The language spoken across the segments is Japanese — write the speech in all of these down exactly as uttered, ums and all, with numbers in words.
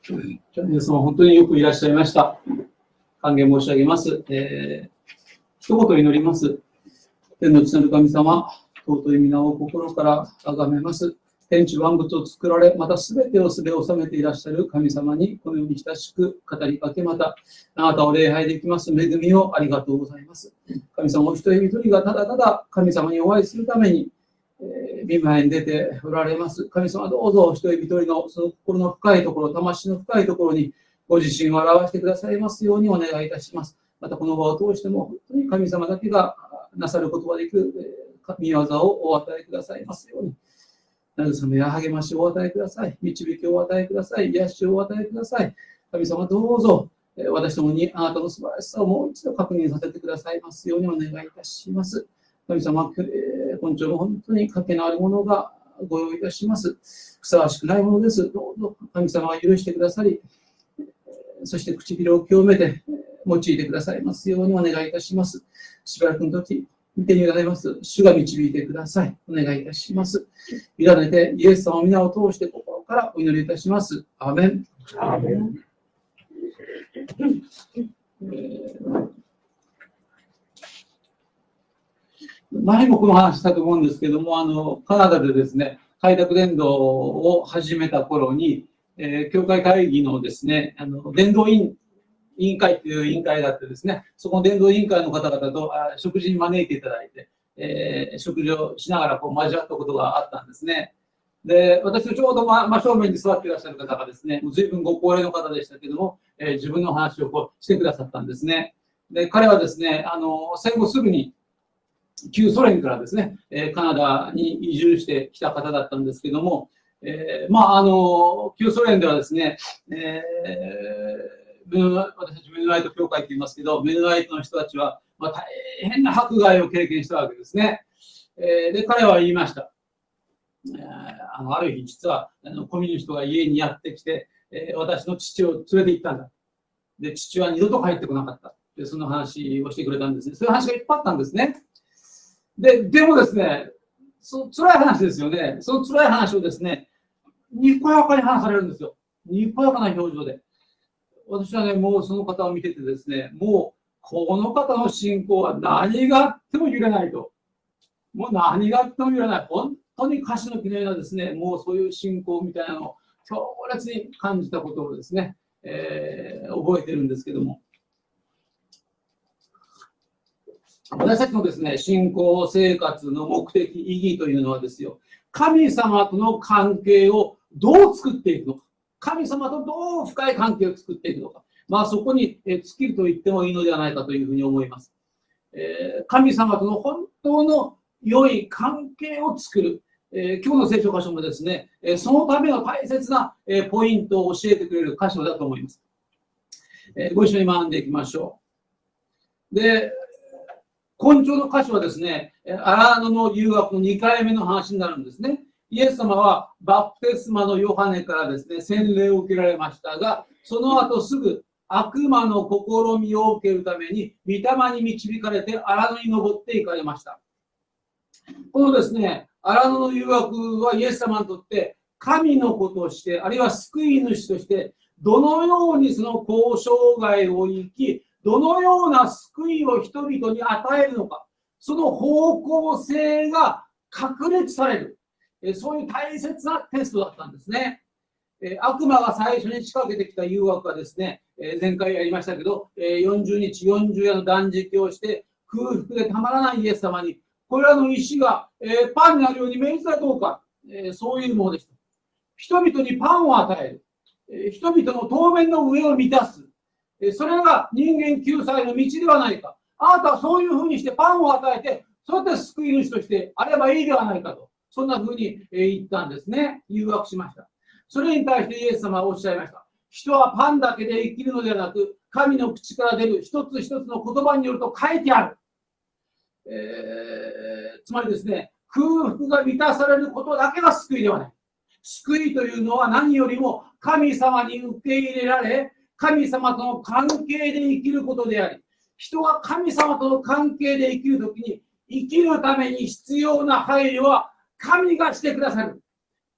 皆様、本当によくいらっしゃいました。歓迎申し上げます。えー、一言祈ります。天の父なる神様、尊い皆を心から崇めます。天地万物を作られ、またすべてをすべ収めていらっしゃる神様に、このように親しく語りかけ、また、あなたを礼拝できます恵みをありがとうございます。神様お一人一人がただただ神様にお会いするために、えー、御前に出ておられます。神様どうぞお一人一人のその心の深いところ、魂の深いところにご自身を表してくださいますようにお願いいたします。またこの場を通しても、本当に神様だけがなさることができる、えー、御業をお与えくださいますように。慰めや励ましをお与えください。導きをお与えください。癒しをお与えください。神様どうぞ、私どもにあなたの素晴らしさをもう一度確認させてくださいますようにお願いいたします。神様、今朝も本当に賭けのあるものがご用意いたします。ふさわしくないものです。どうぞ神様が許してくださり、そして唇を清めて用いてくださいますようにお願いいたします。しばらくの時、見てに委ねます。主が導いてください。お願いいたします。委ねてイエス様の皆を通して心からお祈りいたします。アーメン。アーメン。えー、前もこの話したと思うんですけども、あのカナダでですね、開拓伝道を始めた頃に、えー、教会会議のですね、あの伝道員委員会という委員会があってですね、そこの伝道委員会の方々とあ食事に招いていただいて、えー、食事をしながらこう交わったことがあったんですね。で、私のちょうど真、真正面に座っていらっしゃる方がですね、もう随分ご高齢の方でしたけども、えー、自分の話をこうしてくださったんですね。で、彼はですね、あの戦後すぐに旧ソ連からですね、えー、カナダに移住してきた方だったんですけども、えー、まあ、あの旧ソ連ではですね、えー私たちメノライト教会と言いますけど、メノライトの人たちは、まあ、大変な迫害を経験したわけですね。えー、で、彼は言いました。えー、あのある日、実はあのコミュニストが家にやってきて、えー、私の父を連れて行ったんだ。で、父は二度と帰ってこなかった。で、その話をしてくれたんですね。そういう話がいっぱいあったんですね。で、でもですね、その辛い話ですよね。その辛い話をですね、にこやかに話されるんですよ。にこやかな表情で。私はね、もうその方を見ててですね、もうこの方の信仰は何があっても揺れないと。もう何があっても揺れない。本当に歌詞の木のようなですね、もうそういう信仰みたいなのを強烈に感じたことをですね、えー、覚えてるんですけども。私たちのですね、信仰生活の目的、意義というのはですよ、神様との関係をどう作っていくのか。神様とどう深い関係を作っていくのか。まあそこに尽きると言ってもいいのではないかというふうに思います。えー、神様との本当の良い関係を作る。えー、今日の聖書箇所もですね、そのための大切なポイントを教えてくれる箇所だと思います。えー、ご一緒に学んでいきましょう。で、今朝の箇所はですね、アラノの誘惑のにかいめの話になるんですね。イエス様はバプテスマのヨハネからですね、洗礼を受けられましたが、その後すぐ悪魔の試みを受けるために、御霊に導かれて荒野に登って行かれました。このですね、荒野の誘惑はイエス様にとって神の子として、あるいは救い主として、どのようにその交渉外を生き、どのような救いを人々に与えるのか、その方向性が確立される。そういう大切なテストだったんですね。悪魔が最初に仕掛けてきた誘惑はですね、前回やりましたけど、よんじゅうにちよんじゅう夜の断食をして空腹でたまらないイエス様に、これらの石がパンになるように命じたどうか、そういうものでした。人々にパンを与える。人々の当面の上を満たす。それが人間救済の道ではないか。あなたはそういうふうにしてパンを与えて、そうやって救い主としてあればいいではないかと。そんなふうに言ったんですね。誘惑しました。それに対してイエス様はおっしゃいました。人はパンだけで生きるのではなく、神の口から出る一つ一つの言葉によると書いてある。えー、つまりですね、空腹が満たされることだけが救いではない。救いというのは何よりも神様に受け入れられ、神様との関係で生きることであり、人が神様との関係で生きるときに、生きるために必要な配慮は神がしてくださる。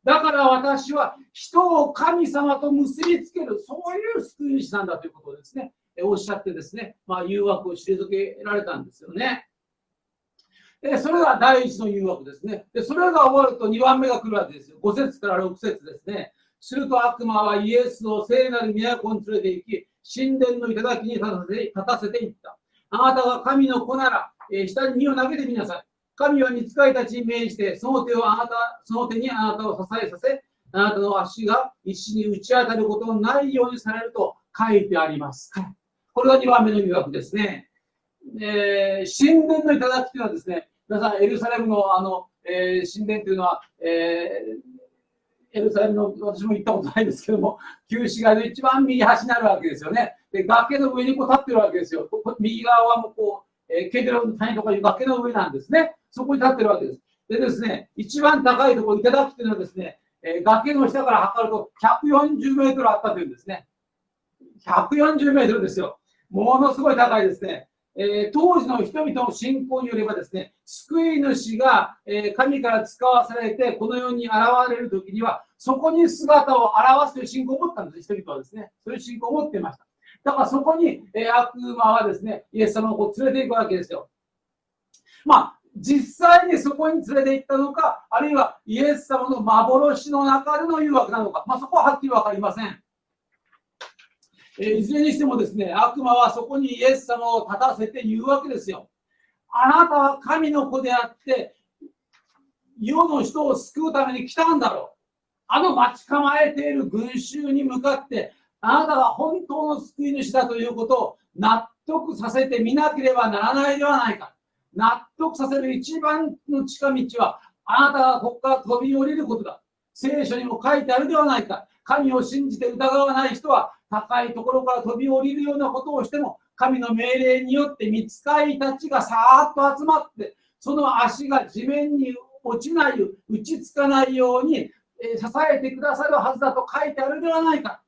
だから私は人を神様と結びつける、そういう救い主なんだということをですね、おっしゃってですね、まあ、誘惑を退けられたんですよね。でそれが第一の誘惑ですね。でそれが終わるとにばんめが来るわけですよ。ご節からろく節ですね。すると悪魔はイエスを聖なる都に連れて行き、神殿の頂に立たせて立たせていった。あなたが神の子なら、えー、下に身を投げてみなさい。神は御使いたちに命じて、その手をあなた、その手にあなたを支えさせ、あなたの足が石に打ち当たることのないようにされると書いてあります。これがにばんめの誘惑ですね。えー、神殿の頂というのはですね、皆さん、エルサレムの、あの、えー、神殿というのは、えー、エルサレムの、私も行ったことないですけども、旧市街の一番右端になるわけですよね。で、崖の上にこう立ってるわけですよ。右側はもうこう、えー、ケデロンの谷とかいう崖の上なんですね。そこに立ってるわけです。でですね、一番高いところ、頂というのはですね、えー、崖の下から測るとひゃくよんじゅうメートルあったというんですね。ひゃくよんじゅうメートルですよ。ものすごい高いですね。えー、当時の人々の信仰によればですね、救い主が、えー、神から使わされてこの世に現れるときには、そこに姿を現すという信仰を持ったんです、人々はですね。そういう信仰を持っていました。だからそこに、えー、悪魔はですね、イエス様をこう連れて行くわけですよ。まあ、実際にそこに連れて行ったのか、あるいはイエス様の幻の中での誘惑なのか、まあ、そこははっきり分かりません。えー、いずれにしてもですね、悪魔はそこにイエス様を立たせて言うわけですよ。あなたは神の子であって、世の人を救うために来たんだろう。あの待ち構えている群衆に向かって、あなたが本当の救い主だということを納得させてみなければならないではないか。納得させる一番の近道は、あなたがここから飛び降りることだ。聖書にも書いてあるではないか。神を信じて疑わない人は、高いところから飛び降りるようなことをしても、神の命令によって御使いたちがさーっと集まって、その足が地面に落ちない、打ちつかないように支えてくださるはずだと書いてあるではないか。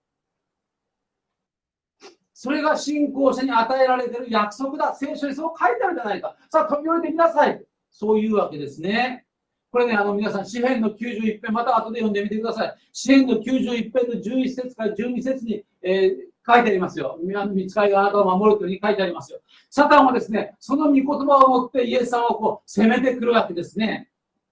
それが信仰者に与えられている約束だ。聖書にそう書いてあるじゃないか。さあ、飛び降りてきなさい。そういうわけですね。これね、あの皆さん、詩編のきゅうじゅういち編、また後で読んでみてください。詩編のきゅうじゅういち編のじゅういち節からじゅうに節に、えー、書いてありますよ。御使いがあなたを守るというふうに書いてありますよ。サタンはですね、その御言葉を持ってイエス様をこう攻めてくるわけですね。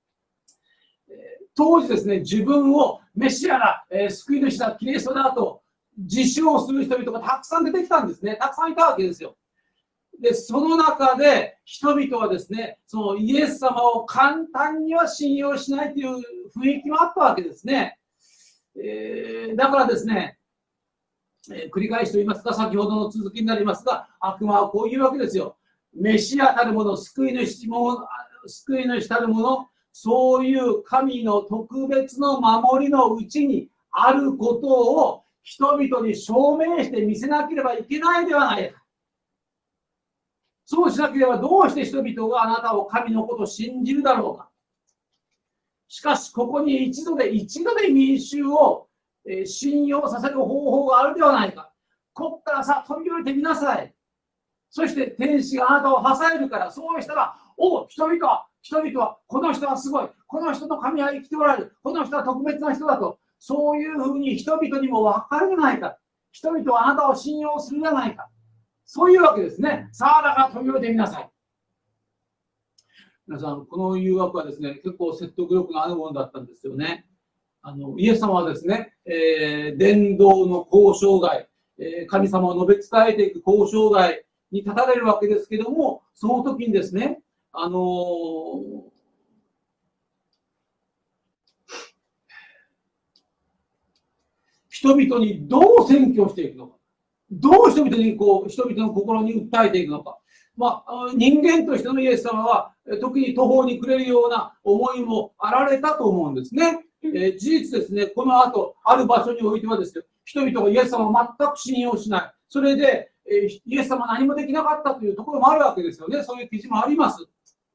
当時ですね、自分をメシアだ、えー、救い主だ、キリストだと自称する人々がたくさん出てきたんですね。たくさんいたわけですよ。で、その中で人々はですね、そのイエス様を簡単には信用しないという雰囲気もあったわけですね。えー、だからですね、えー、繰り返しと言いますか、先ほどの続きになりますが、悪魔はこういうわけですよ。メシアたるもの、救い主も、救い主たるもの、そういう神の特別の守りのうちにあることを人々に証明して見せなければいけないではないか。そうしなければどうして人々があなたを神のことを信じるだろうか。しかしここに一度で一度で民衆を信用させる方法があるではないか。ここからさ飛び降りてみなさい。そして天使があなたを支えるから、そうしたら、お人々は人々はこの人はすごい、この人の神は生きておられる、この人は特別な人だと、そういうふうに人々にも分かるじゃないか。人々はあなたを信用するじゃないか。そういうわけですね。さあ、だから飛び降りてみなさい。皆さん、この誘惑はですね、結構説得力のあるものだったんですよね。あのイエス様はですね、えー、伝道の交渉外、えー、神様を述べ伝えていく交渉外に立たれるわけですけども、その時にですね、あのー、人々にどう宣教していくのか、どう人々にこう人々の心に訴えていくのか、まあ、人間としてのイエス様は時に途方に暮れるような思いもあられたと思うんですね。えー、事実ですね、この後ある場所においてはですよ、人々がイエス様を全く信用しない、それで、えー、イエス様は何もできなかったというところもあるわけですよね。そういう記事もあります。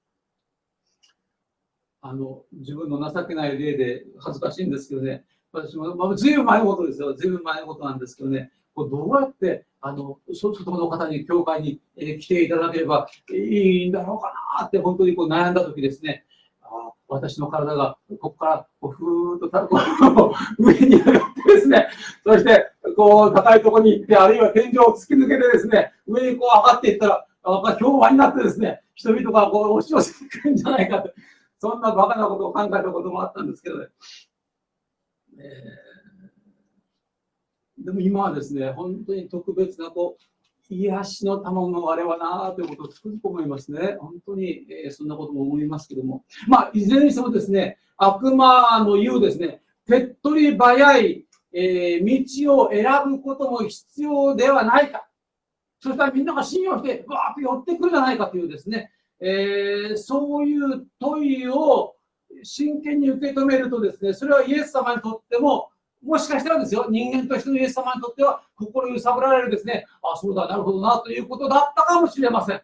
あの自分の情けない例で恥ずかしいんですけどね、私も、まあ、ずいぶん前のことですよ、ずいぶん前のことなんですけどね、これどうやってあの外の方に教会に、えー、来ていただければいいんだろうかなって本当にこう悩んだ時ですね、あ私の体がここからこうふーっとたこう上に上がってですね、そしてこう高いところに行って、あるいは天井を突き抜けてですね、上にこう上がっていったら、評判になってですね、人々がこう押し寄せてくるんじゃないかと、そんなバカなことを考えたこともあったんですけどね。えー、でも今はですね、本当に特別なこう癒しの賜物のあれはなということをつくづく思いますね。本当に、えー、そんなことも思いますけども。まあ、いずれにしてもですね、悪魔の言うですね、手っ取り早い、えー、道を選ぶことも必要ではないか。そしたらみんなが信用して、わーっと寄ってくるじゃないかというですね、えー、そういう問いを真剣に受け止めるとですね、それはイエス様にとっても、もしかしたらですよ、人間としてのイエス様にとっては、心揺さぶられるですね、あ、そうだ、なるほどな、ということだったかもしれません。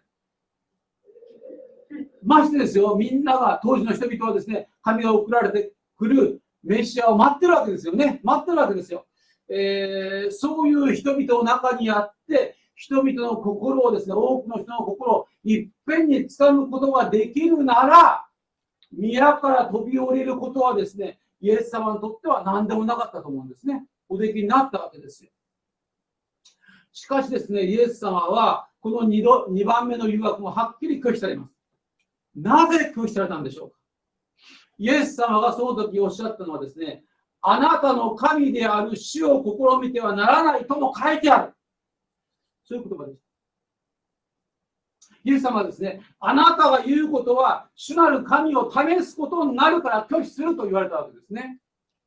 ましてですよ、みんなが、当時の人々はですね、神が送られてくるメシアを待ってるわけですよね。待ってるわけですよ。えー、そういう人々の中にあって、人々の心をですね、多くの人の心をいっぺんに掴むことができるなら、宮から飛び降りることはですね、イエス様にとっては何でもなかったと思うんですね。おできになったわけですよ。しかしですね、イエス様は、この 2, 度にばんめの誘惑もはっきり拒否されます。なぜ拒否されたんでしょうか。イエス様がその時おっしゃったのはですね、あなたの神である主を試みてはならないとも書いてある。そういう言葉です。イエス様はですね、あなたが言うことは主なる神を試すことになるから拒否すると言われたわけですね。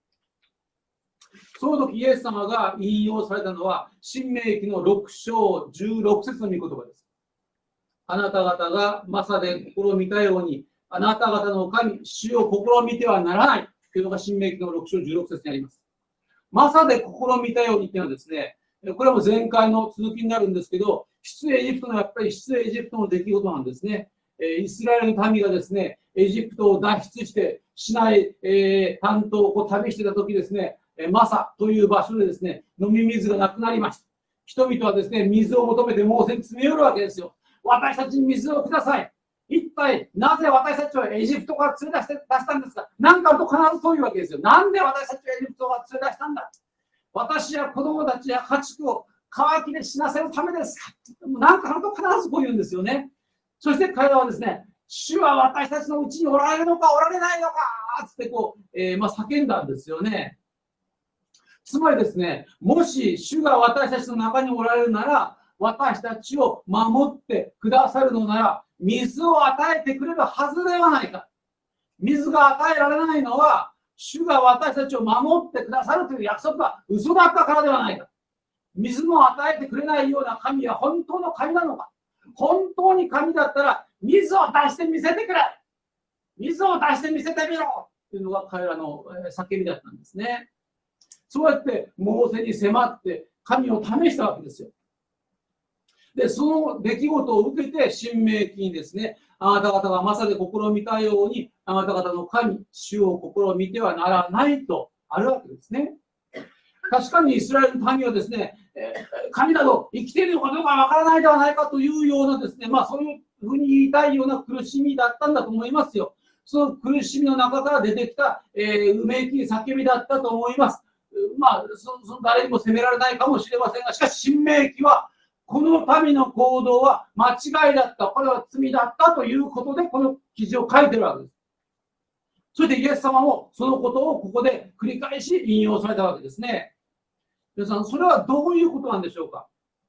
その時イエス様が引用されたのは、申命記のろく章じゅうろく節の御言葉です。あなた方がマサで試みたように、あなた方の神、主を試みてはならないというのが申命記のろく章じゅうろく節にあります。マサで試みたようにというのはですね、これも前回の続きになるんですけど、出エジプトのやっぱり出エジプトの出来事なんですね。イスラエルの民がですね、エジプトを脱出して、市内、えー、担当をこう旅してた時ですね、マサという場所でですね、飲み水がなくなりました。人々はですね、水を求めてモーセに詰め寄るわけですよ。私たちに水をください。一体なぜ私たちをエジプトから連れ出して出したんですか。何かと必ずそういうわけですよ。なんで私たちをエジプトから連れ出したんだ。私や子供たちや家畜を渇きで死なせるためですか。何かと必ずこう言うんですよね。そして彼らはですね、主は私たちのうちにおられるのかおられないのかってこう、えー、まあ叫んだんですよね。つまりですね、もし主が私たちの中におられるなら、私たちを守ってくださるのなら、水を与えてくれるはずではないか。水が与えられないのは、主が私たちを守ってくださるという約束が嘘だったからではないか。水も与えてくれないような神は本当の神なのか。本当に神だったら、水を出してみせてくれ。水を出してみせてみろというのが彼らの叫びだったんですね。そうやってモーセに迫って神を試したわけですよ。で、その出来事を受けて、申命記にですね、あなた方がマサで試みたように、あなた方の神、主を試みてはならないとあるわけですね。確かにイスラエルの民はですね、神など生きているのかどうかわからないではないかというようなですね、まあそういうふうに言いたいような苦しみだったんだと思いますよ。その苦しみの中から出てきた、えー、うめき叫びだったと思います。まあそ、その誰にも責められないかもしれませんが、しかし申命記は、この民の行動は間違いだった、これは罪だったということで、この記事を書いてるわけです。そしてイエス様もそのことをここで繰り返し引用されたわけですね。皆さん、それはどういうことなんでしょうか。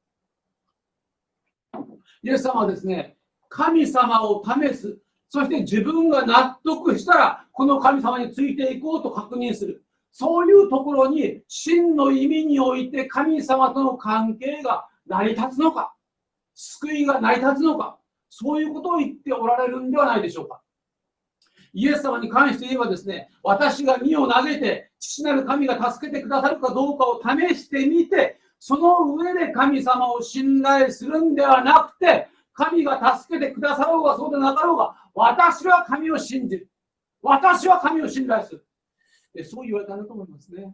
イエス様はですね、神様を試す、そして自分が納得したら、この神様についていこうと確認する。そういうところに、真の意味において神様との関係が成り立つのか、救いが成り立つのか、そういうことを言っておられるんではないでしょうか。イエス様に関して言えばですね、私が身を投げて、父なる神が助けてくださるかどうかを試してみて、その上で神様を信頼するんではなくて、神が助けてくださろうがそうでなかろうが、私は神を信じる。私は神を信頼する。そう言われたんだと思いますね。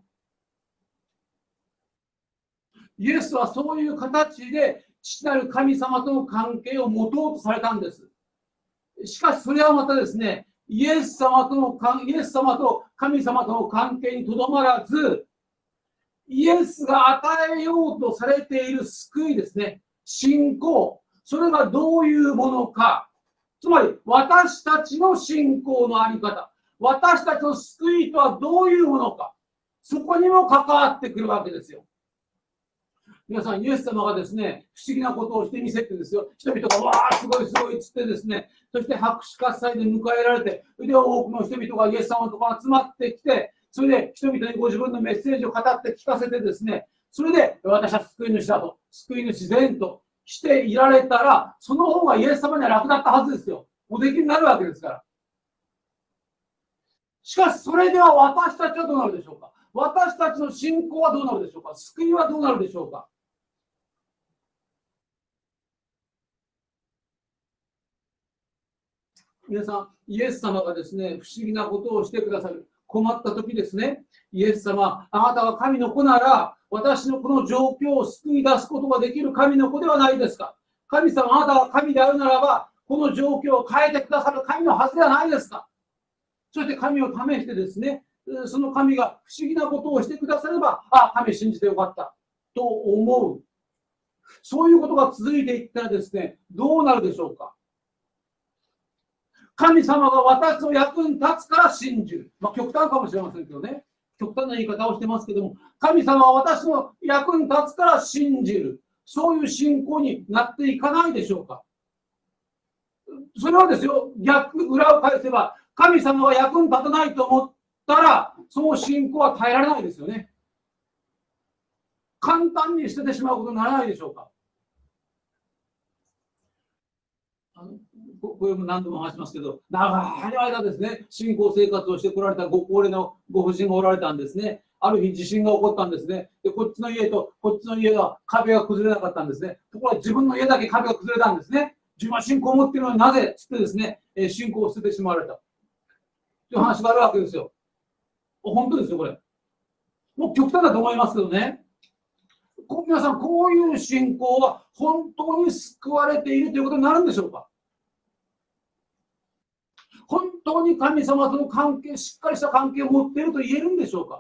イエスはそういう形で父なる神様との関係を持とうとされたんです。しかしそれはまたですね、 イエス様との関イエス様と神様との関係にとどまらず、イエスが与えようとされている救いですね、信仰、それがどういうものか、つまり私たちの信仰のあり方、私たちの救いとはどういうものか、そこにも関わってくるわけですよ。皆さん、イエス様がですね、不思議なことをしてみせてですよ、人々がわー、すごいすごいっつってですね、そして拍手喝采で迎えられて、で、多くの人々がイエス様のところに集まってきて、それで人々にご自分のメッセージを語って聞かせてですね、それで私は救い主だと、救い主善としていられたら、その方がイエス様には楽だったはずですよ。おできになるわけですから。しかし、それでは私たちはどうなるでしょうか。私たちの信仰はどうなるでしょうか。救いはどうなるでしょうか。皆さん、イエス様がですね、不思議なことをしてくださる。困った時ですね、イエス様、あなたが神の子なら、私のこの状況を救い出すことができる神の子ではないですか。神様、あなたが神であるならば、この状況を変えてくださる神のはずではないですか。そして神を試してですね、その神が不思議なことをしてくだされば、あ、神信じてよかったと思う。そういうことが続いていったらですね、どうなるでしょうか。神様が私の役に立つから信じる。まあ、極端かもしれませんけどね。極端な言い方をしてますけども、神様は私の役に立つから信じる。そういう信仰になっていかないでしょうか。それはですよ、逆、裏を返せば、神様が役に立たないと思ったら、その信仰は耐えられないですよね。簡単に捨ててしまうことにならないでしょうか。あのこれも何度も話しますけど、長い間ですね、信仰生活をしてこられたご高齢のご婦人がおられたんですね。ある日地震が起こったんですね。で、こっちの家とこっちの家が壁が崩れなかったんですね。ところが自分の家だけ壁が崩れたんですね。自分は信仰を持っているのになぜつってですね、信仰を捨ててしまわれた。という話があるわけですよ。本当ですよ、これ。もう極端だと思いますけどね。皆さん、こういう信仰は本当に救われているということになるんでしょうか。本当に神様との関係、しっかりした関係を持っていると言えるんでしょうか。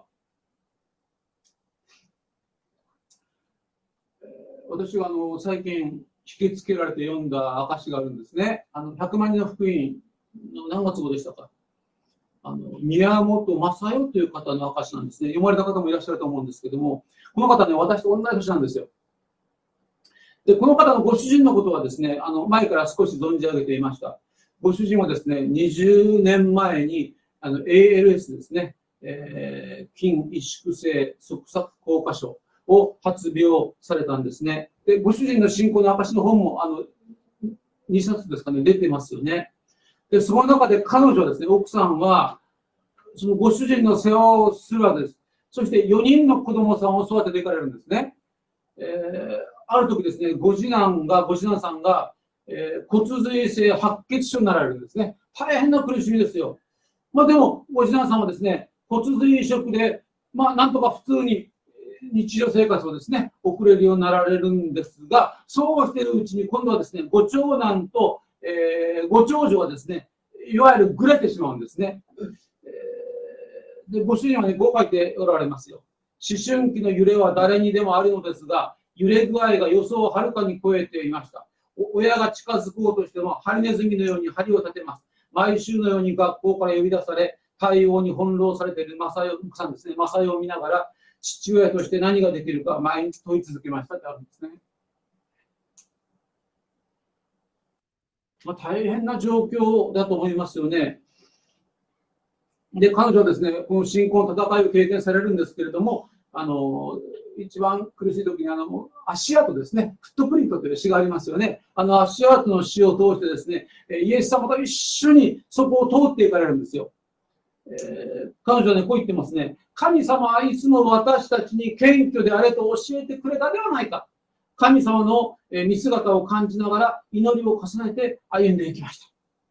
私はあの最近引きつけられて読んだ証があるんですね。あのひゃくまん人の福音の何月号でしたか。あの宮本正代という方の証なんですね。読まれた方もいらっしゃると思うんですけども、この方ね、私と同じ年なんですよ。で、この方のご主人のことはですね、あの前から少し存じ上げていました。ご主人はですね、にじゅうねんまえにあの エーエルエス ですね、えー、筋萎縮性側索硬化症を発病されたんですね。で、ご主人の信仰の証の本もあのにさつですかね、出てますよね。で、その中で彼女はですね、奥さんは、そのご主人の世話をするわけです。そしてよにんの子供さんを育てていかれるんですね。えー、ある時ですね、ご次男が、ご次男さんが、えー、骨髄性白血症になられるんですね。大変な苦しみですよ。まあでも、ご次男さんはですね、骨髄移植で、まあなんとか普通に日常生活をですね、送れるようになられるんですが、そうしているうちに今度はですね、ご長男と、えー、ご長女はですね、いわゆるぐれてしまうんですね。えー、で、ご主人はね、こう書いておられますよ。思春期の揺れは誰にでもあるのですが、揺れ具合が予想をはるかに超えていました。親が近づこうとしても、ハリネズミのように針を立てます。毎週のように学校から呼び出され、対応に翻弄されているマサヨさんですね、マサヨを見ながら、父親として何ができるか毎日問い続けましたってあるんですね。まあ、大変な状況だと思いますよね。で、彼女はですね、この信仰の戦いを経験されるんですけれども、あの一番苦しい時にあの足跡ですね、フットプリントという詩がありますよね。あの足跡の詩を通してですね、イエス様と一緒にそこを通っていかれるんですよ。えー、彼女はね、こう言ってますね。神様はいつも私たちに謙虚であれと教えてくれたではないか。神様の見姿を感じながら祈りを重ねて歩んでいきました。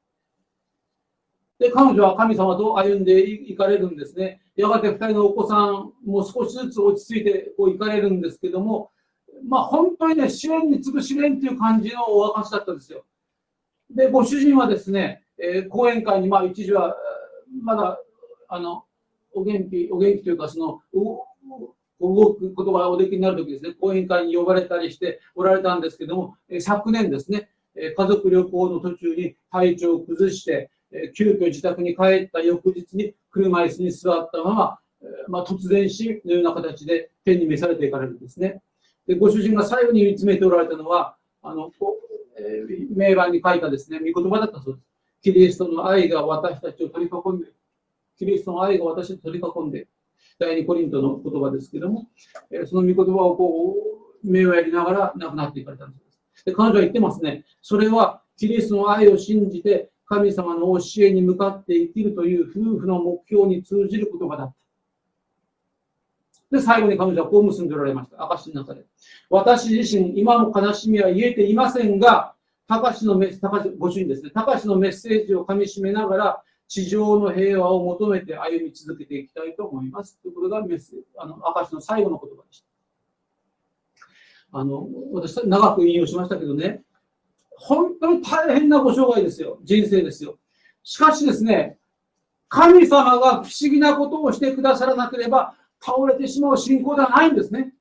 で、彼女は神様と歩んでいかれるんですね。やがてふたりのお子さんも少しずつ落ち着いてこう行かれるんですけども、まあ本当にね、試練に次ぐ試練という感じのお証だったんですよ。で、ご主人はですね、 えー、講演会に、まあ、一時は、まだ、あの、お元気、お元気というか、その、動くことがおできになるときですね、講演会に呼ばれたりしておられたんですけども、えー、昨年ですね、えー、家族旅行の途中に体調を崩して、えー、急遽自宅に帰った翌日に車椅子に座ったまま、えーまあ、突然死のような形で天に召されていかれるんですね。で、ご主人が最後に見つめておられたのは、あの、えー、名盤に書いたですね、御言葉だったそうです。キリストの愛が私たちを取り囲んで、キリストの愛が私を取り囲んで、第二コリントの言葉ですけども、えー、その御言葉をこう、目をやりながら亡くなっていかれたんです。で、彼女は言ってますね。それは、キリストの愛を信じて、神様の教えに向かって生きるという夫婦の目標に通じる言葉だった。で、最後に彼女はこう結んでおられました。証の中で。私自身、今も悲しみは癒えていませんが、高橋のメッ高橋ご主人ですね、高橋のメッセージをかみしめながら、地上の平和を求めて歩み続けていきたいと思います。ということがメッセージ、あの、証の最後の言葉でした。あの、私、長く引用しましたけどね、本当に大変なご生涯ですよ。人生ですよ。しかしですね、神様が不思議なことをしてくださらなければ、倒れてしまう信仰ではないんですね。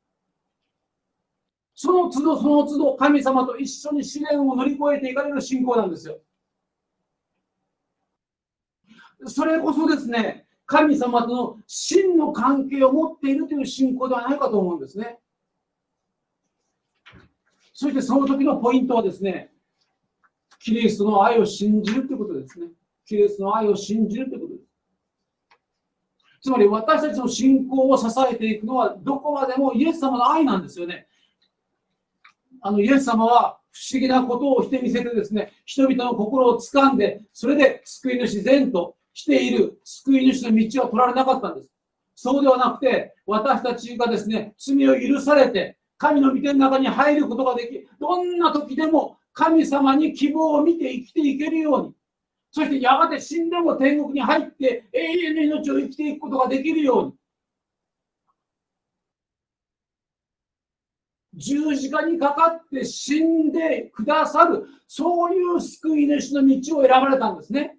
その都度その都度神様と一緒に試練を乗り越えていかれる信仰なんですよ。それこそですね、神様との真の関係を持っているという信仰ではないかと思うんですね。そしてその時のポイントはですね、キリストの愛を信じるということですね。キリストの愛を信じるということです。つまり私たちの信仰を支えていくのはどこまでもイエス様の愛なんですよね。あのイエス様は不思議なことをしてみせてですね、人々の心を掴んで、それで救い主善としている救い主の道は取られなかったんです。そうではなくて、私たちがですね、罪を許されて、神の御手の中に入ることができ、どんな時でも神様に希望を見て生きていけるように、そしてやがて死んでも天国に入って永遠の命を生きていくことができるように、十字架にかかって死んでくださる、そういう救い主の道を選ばれたんですね。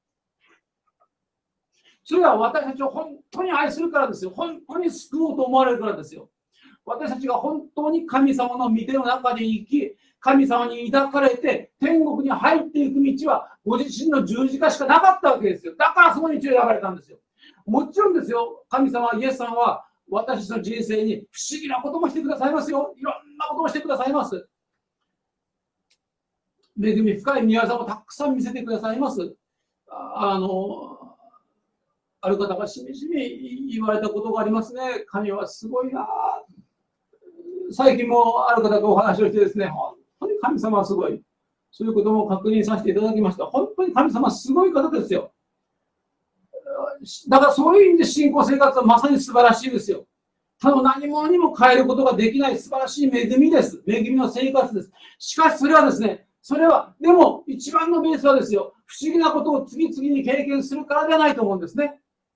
それは私たちを本当に愛するからですよ。本当に救おうと思われるからですよ。私たちが本当に神様の御手の中で生き、神様に抱かれて天国に入っていく道はご自身の十字架しかなかったわけですよ。だからその道を選ばれたんですよ。もちろんですよ、神様、イエス様は私たちの人生に不思議なこともしてくださいますよ。いろんなこともしてくださいます。恵み深い宮沢をたくさん見せてくださいます。あの、ある方がしみじみ言われたことがありますね。神はすごいな。最近もある方とお話をしてですね、本当に神様はすごい。そういうことも確認させていただきました。本当に神様はすごい方ですよ。だからそういう意味で信仰生活はまさに素晴らしいですよ。ただ何者にも変えることができない素晴らしい恵みです。恵みの生活です。しかしそれはですね、それは、でも一番のベースはですよ、不思議なことを次々に経験するからではないと思うんですね。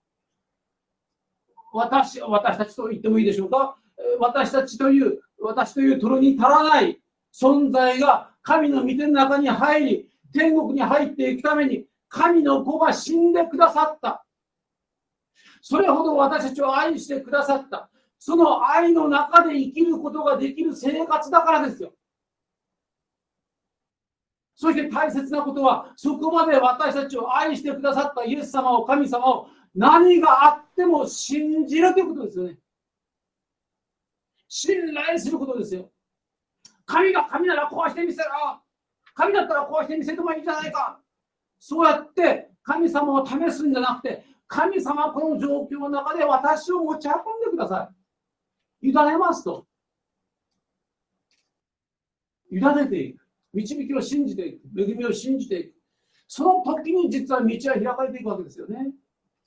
私、私たちと言ってもいいでしょうか。私たちという、私という取るに足らない存在が神の御手の中に入り、天国に入っていくために神の子が死んでくださった。それほど私たちを愛してくださった。その愛の中で生きることができる生活だからですよ。そして大切なことは、そこまで私たちを愛してくださったイエス様を、神様を何があっても信じるということですよね。信頼することですよ。神が神ならこうしてみせろ。神だったらこうしてみせてもいいんじゃないか。そうやって神様を試すんじゃなくて、神様はこの状況の中で私を持ち運んでください。委ねますと。委ねていく。導きを信じていく。恵みを信じていく。その時に実は道は開かれていくわけですよね。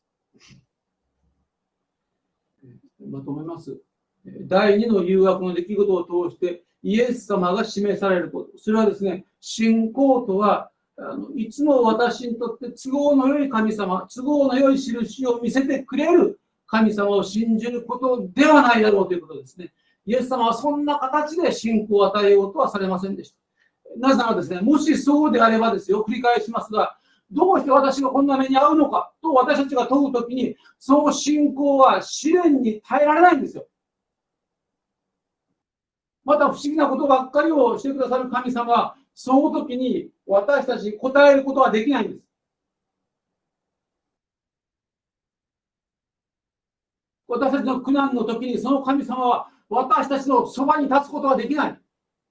まとめます。第二の誘惑の出来事を通してイエス様が示されること。それはですね、信仰とはあのいつも私にとって都合の良い神様、都合の良い印を見せてくれる神様を信じることではないだろうということですね。イエス様はそんな形で信仰を与えようとはされませんでした。 なぜならですね、もしそうであればですよ、繰り返しますが、どうして私がこんな目に遭うのかと私たちが問うときに、その信仰は試練に耐えられないんですよ。また不思議なことばっかりをしてくださる神様は、その時に私たちに答えることはできないんです。私たちの苦難の時にその神様は私たちのそばに立つことはできない。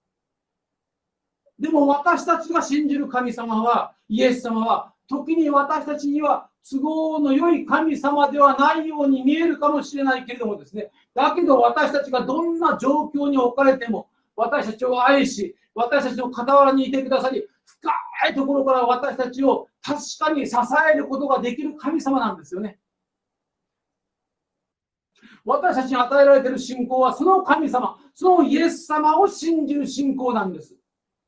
でも私たちが信じる神様は、イエス様は、時に私たちには都合の良い神様ではないように見えるかもしれないけれどもですね、だけど私たちがどんな状況に置かれても、私たちを愛し、私たちの傍らにいてくださり、深いところから私たちを確かに支えることができる神様なんですよね。私たちに与えられている信仰は、その神様、そのイエス様を信じる信仰なんです。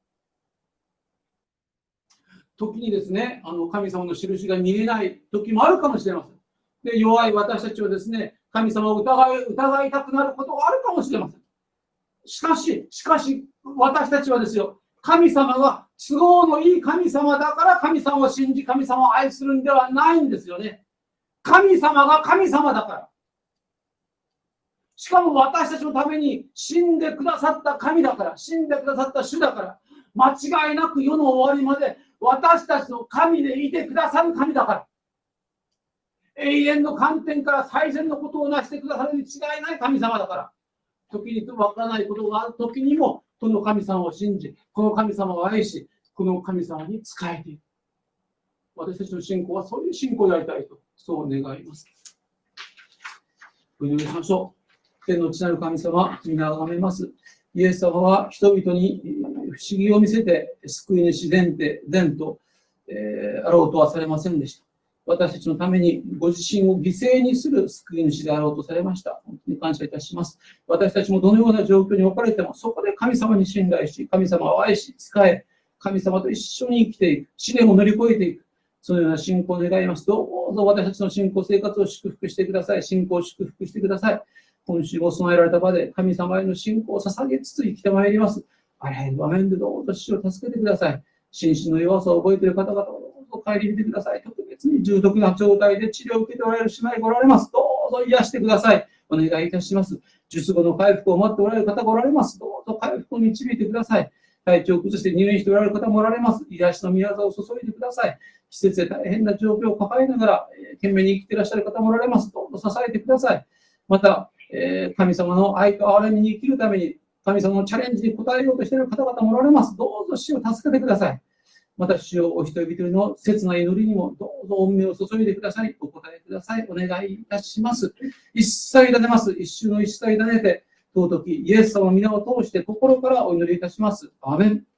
時にですね、あの神様の印が見えない時もあるかもしれません。で、弱い私たちはですね、神様を疑い、疑いたくなることがあるかもしれません。しかし、しかし、私たちはですよ、神様が都合のいい神様だから神様を信じ、神様を愛するんではないんですよね。神様が神様だから。しかも私たちのために死んでくださった神だから、死んでくださった主だから、間違いなく世の終わりまで私たちの神でいてくださる神だから。永遠の観点から最善のことをなしてくださるに違いない神様だから。時にわからないことがある時にも、この神様を信じ、この神様を愛し、この神様に仕えていく。私たちの信仰はそういう信仰でありたいと、そう願います。お祈りしましょう。天の地なる神様、皆をあがめます。イエス様は人々に不思議を見せて救い主伝で伝と、えー、あろうとはされませんでした。私たちのためにご自身を犠牲にする救い主であろうとされました。本当に感謝いたします。私たちもどのような状況に置かれても、そこで神様に信頼し、神様を愛し、仕え、神様と一緒に生きていく、試練を乗り越えていく、そのような信仰を願います。どうぞ私たちの信仰生活を祝福してください。信仰を祝福してください。今週も備えられた場で神様への信仰を捧げつつ生きてまいります。あらゆる場面でどうぞ主を助けてください。心身の弱さを覚えている方々をどうぞ帰り見てください。特別に重篤な状態で治療を受けておられる姉妹がおられます。どうぞ癒してください。お願いいたします。術後の回復を待っておられる方がおられます。どうぞ回復を導いてください。体調を崩して入院しておられる方もおられます。癒しの御業を注いでください。施設で大変な状況を抱えながら、えー、懸命に生きていらっしゃる方もおられます。どうぞ支えてください。また、えー、神様の愛と憐れみに生きるために、神様のチャレンジに応えようとしている方々もおられます。どうぞ主を助けてください。また主をお一人一人の切な祈りにもどうぞ御目を注いでください。お答えください。お願いいたします。一切委ねます。一種の一切委ねて、尊きイエス様の皆を通して心からお祈りいたします。アーメン。